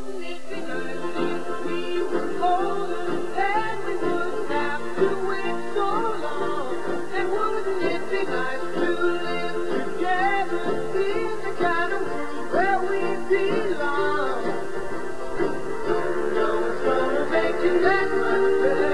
wouldn't it be nice if we were older and we wouldn't have to wait so long? And wouldn't it be nice to live together in the kind of world where we belong? No one's gonna make it that much better.